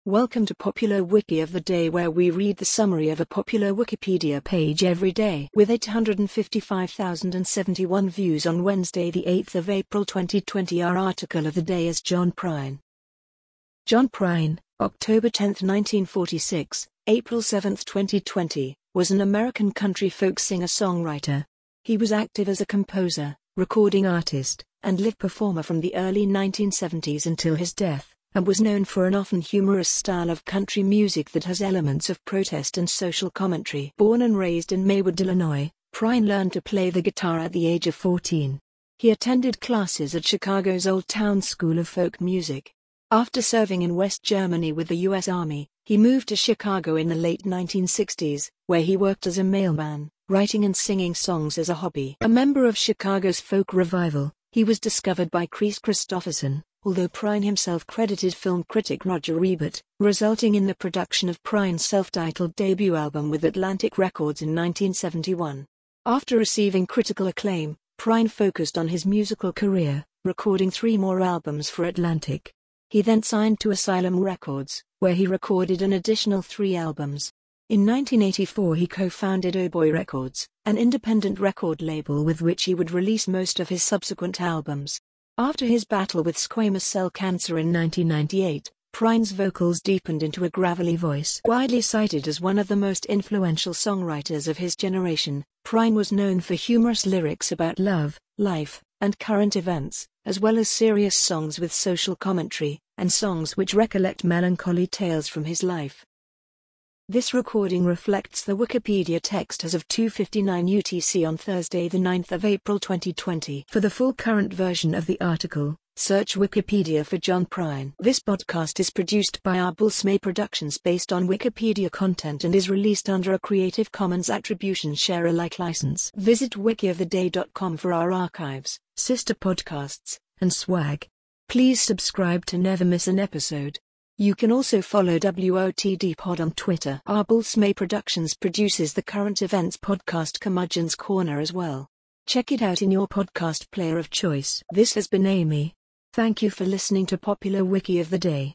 Welcome to Popular Wiki of the Day, where we read the summary of a popular Wikipedia page every day. With 855,071 views on Wednesday the 8th of April 2020, our article of the day is John Prine. John Prine, October 10, 1946, April 7, 2020, was an American country folk singer-songwriter. He was active as a composer, recording artist, and live performer from the early 1970s until his death, and was known for an often humorous style of country music that has elements of protest and social commentary. Born and raised in Maywood, Illinois, Prine learned to play the guitar at the age of 14. He attended classes at Chicago's Old Town School of Folk Music. After serving in West Germany with the U.S. Army, he moved to Chicago in the late 1960s, where he worked as a mailman, writing and singing songs as a hobby. A member of Chicago's folk revival, he was discovered by Kris Kristofferson, although Prine himself credited film critic Roger Ebert, resulting in the production of Prine's self-titled debut album with Atlantic Records in 1971. After receiving critical acclaim, Prine focused on his musical career, recording 3 more albums for Atlantic. He then signed to Asylum Records, where he recorded an additional 3 albums. In 1984 he co-founded Oh Boy Records, an independent record label with which he would release most of his subsequent albums. After his battle with squamous cell cancer in 1998, Prine's vocals deepened into a gravelly voice. Widely cited as one of the most influential songwriters of his generation, Prine was known for humorous lyrics about love, life, and current events, as well as serious songs with social commentary, and songs which recollect melancholy tales from his life. This recording reflects the Wikipedia text as of 2:59 UTC on Thursday the 9th of April 2020. For the full current version of the article, search Wikipedia for John Prine. This podcast is produced by Arbulsmay Productions based on Wikipedia content and is released under a Creative Commons Attribution Share Alike license. Visit wikioftheday.com for our archives, sister podcasts, and swag. Please subscribe to never miss an episode. You can also follow WOTD Pod on Twitter. Arbulsmay Productions produces the current events podcast Curmudgeon's Corner as well. Check it out in your podcast player of choice. This has been Amy. Thank you for listening to Popular Wiki of the Day.